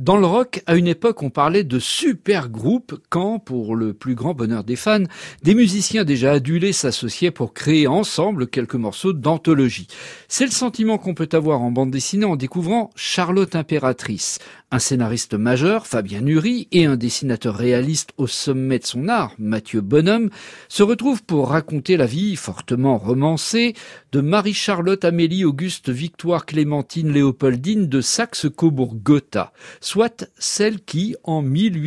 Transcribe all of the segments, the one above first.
Dans le rock, à une époque, on parlait de super groupes quand, pour le plus grand bonheur des fans, des musiciens déjà adulés s'associaient pour créer ensemble quelques morceaux d'anthologie. C'est le sentiment qu'on peut avoir en bande dessinée en découvrant Charlotte Impératrice. Un scénariste majeur, Fabien Nury, et un dessinateur réaliste au sommet de son art, Mathieu Bonhomme, se retrouvent pour raconter la vie fortement romancée de Marie-Charlotte Amélie Auguste Victoire Clémentine Léopoldine de Saxe-Cobourg-Gotha, soit celle qui, en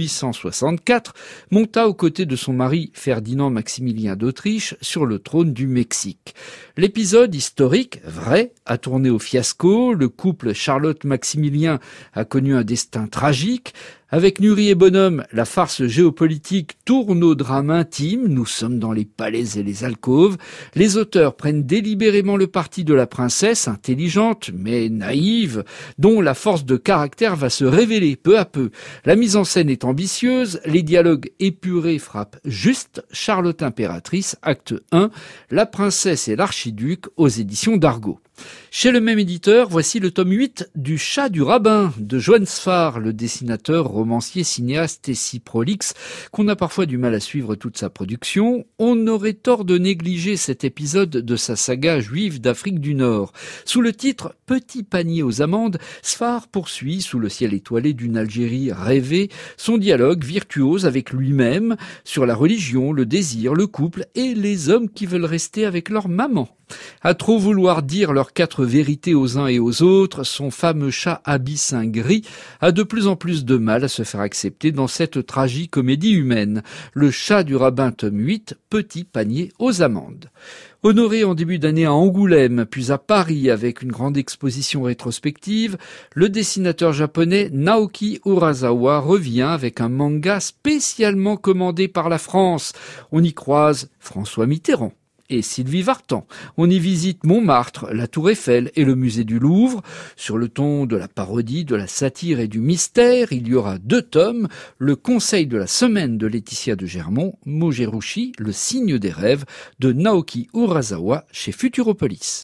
1864, monta aux côtés de son mari Ferdinand Maximilien d'Autriche sur le trône du Mexique. L'épisode historique, vrai, a tourné au fiasco. Le couple Charlotte-Maximilien a connu un destin tragique. Avec Nury et Bonhomme, la farce géopolitique tourne au drame intime. Nous sommes dans les palais et les alcôves. Les auteurs prennent délibérément le parti de la princesse, intelligente mais naïve, dont la force de caractère va se révéler peu à peu. La mise en scène est ambitieuse, les dialogues épurés frappent juste. Charlotte Impératrice, acte 1, La princesse et l'archiduc aux éditions d'Argo. Chez le même éditeur, voici le tome 8 du Chat du rabbin de Johann Sfar, le dessinateur, romancier, cinéaste et si prolixe qu'on a parfois du mal à suivre toute sa production. On aurait tort de négliger cet épisode de sa saga juive d'Afrique du Nord. Sous le titre Petit panier aux amandes, Sfar poursuit, sous le ciel étoilé d'une Algérie rêvée, son dialogue virtuose avec lui-même sur la religion, le désir, le couple et les hommes qui veulent rester avec leur maman. À trop vouloir dire leurs 4 vérités aux uns et aux autres, son fameux chat abyssin gris a de plus en plus de mal à se faire accepter dans cette tragicomédie humaine. Le Chat du rabbin tome 8, Petit panier aux amandes. Honoré en début d'année à Angoulême, puis à Paris avec une grande exposition rétrospective, le dessinateur japonais Naoki Urasawa revient avec un manga spécialement commandé par la France. On y croise François Mitterrand et Sylvie Vartan. On y visite Montmartre, la Tour Eiffel et le musée du Louvre. Sur le ton de la parodie, de la satire et du mystère, il y aura 2 tomes. Le conseil de la semaine de Laetitia de Germont, Mogerushi, le signe des rêves de Naoki Urasawa chez Futuropolis.